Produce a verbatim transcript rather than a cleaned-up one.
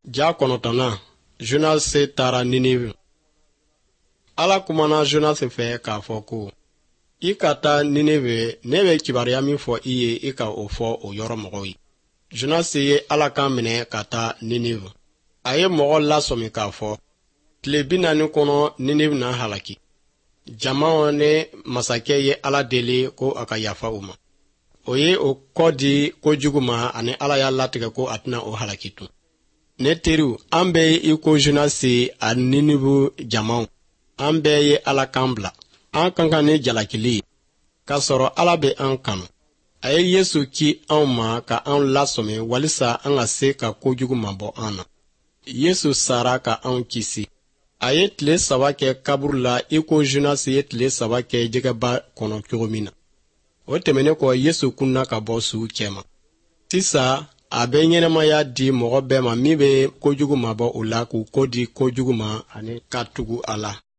Ja kɔnɔntɔnnan Jonasi taara Ninive. Ala kumana Jonasi fɛ k'a fɔ ko i ka taa Ninive, ne bɛ kibaruya min fɔ i ye i ka o fɔ o yɔrɔ mɔgɔw ye. Jonasi ye Ala kan minɛ ka taa Ninive. A ye mɔgɔ lasɔmi k'a fɔ tile bi naani kɔnɔ Ninive na halaki. Jamaw ne masakɛ ye Ala deli ko a ka yafa u ma. O ye o kɔ di kojugu ma ani Ala y'a latigɛ ko a tɛna o halaki tun. Ne teriw, an bɛɛ ye i ko Jonasi a Ninive jamaw. An bɛɛ ye Ala kan bila. An kan ka ni jalakili ye. K'a sɔrɔ Ala bɛ an kanu. A ye Yesu ci anw ma ka an lasɔmi walisa an ka se ka kojugu mabɔ an na. Yesu sara ka anw kisi. A ye tile saba kɛ kaburu la i ko Jonasi ye tile saba kɛ jɛgɛba kɔnɔ cogo min na. O tɛmɛnen kɔ Yesu kunna ka bɔ sugu cɛma. Sisan a bɛ ɲɛnɛmaya di mɔgɔ bɛɛ ma min bɛ kojugu mabɔ o la k'u ko di kojugu ma ani ka tugu a la.